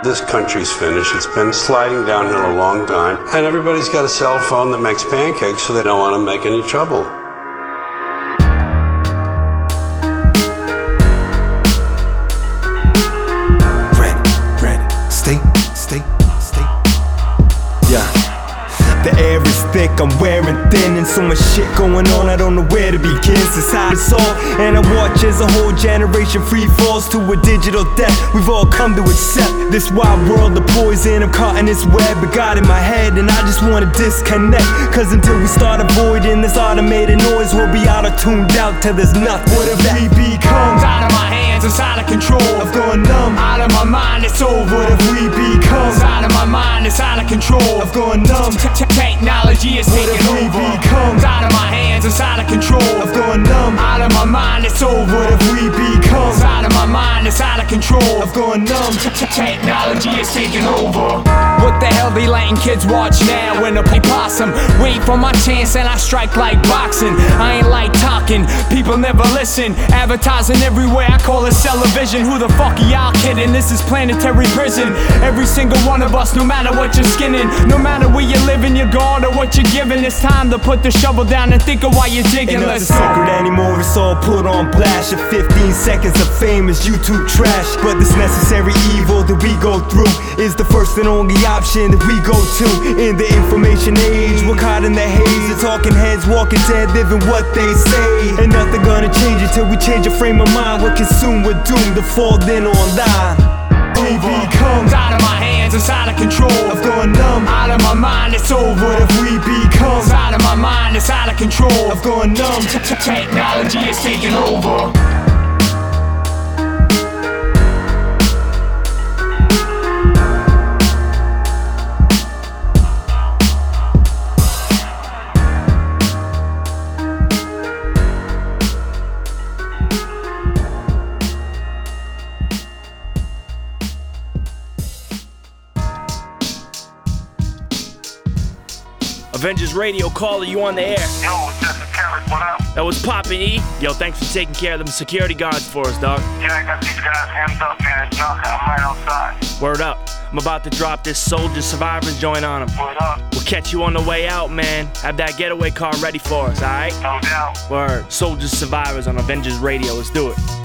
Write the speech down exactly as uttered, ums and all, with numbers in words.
This country's finished. It's been sliding downhill a long time. And everybody's got a cell phone that makes pancakes, so they don't want to make any trouble. Ready, ready. Stay, stay, stay. Yeah. The air is thick, I'm wearing thin, and so much shit going on, I don't know where to begin. Society's soft, and I watch as a whole generation free falls to a digital death. We've all come to accept this wild world of poison. I'm caught in this web, but got in my head, and I just wanna disconnect. Cause until we start avoiding this automated noise, we'll be auto-tuned out till there's nothing. What if we become out of my hands, it's out of control. I've gone numb, out of my mind, it's over. What if we become out of my mind, it's out of control. I've gone numb, technology is what if taking we over. become Out of my hands, it's out of control. I've gone numb, out of my mind, it's over. What if we become out of my mind, it's out of control. I've gone numb, technology is taking over. What the hell they letting kids watch now when I play possum? Wait for my chance and I strike like boxing. I ain't like talking, people never listen. Advertising everywhere, I call it television. Who the fuck are y'all kidding? This is planetary prison. Every single one of us, no matter what you're skinning, no matter where you're living, your God or what you're giving, it's time to put the shovel down and think of why you're digging. Ain't Let's nothing go. sacred anymore, it's all put on blast. Your fifteen seconds of fame is YouTube trash. But this necessary evil that we go through is the first and only option that we go to. In the information age, we're caught in the haze. The talking heads walking dead, living what they say. And nothing gonna change until we change our frame of mind. We're consumed, we're doomed to fall then online. We become out of my hands, it's out of control. I've gone numb, out of my mind, it's over. What if we become out of my mind, it's out of control. I've gone numb, technology is taking over. Avengers Radio caller, you on the air? Yo, Jesse Carrot, what up? That was Poppin' E. Yo, thanks for taking care of them security guards for us, dog. Yeah, I got these guys hemmed up here. Knocking, I'm right outside. Word up. I'm about to drop this Soldier Survivors joint on them. Word up. We'll catch you on the way out, man. Have that getaway car ready for us, alright? No doubt. Word. Soldier Survivors on Avengers Radio. Let's do it.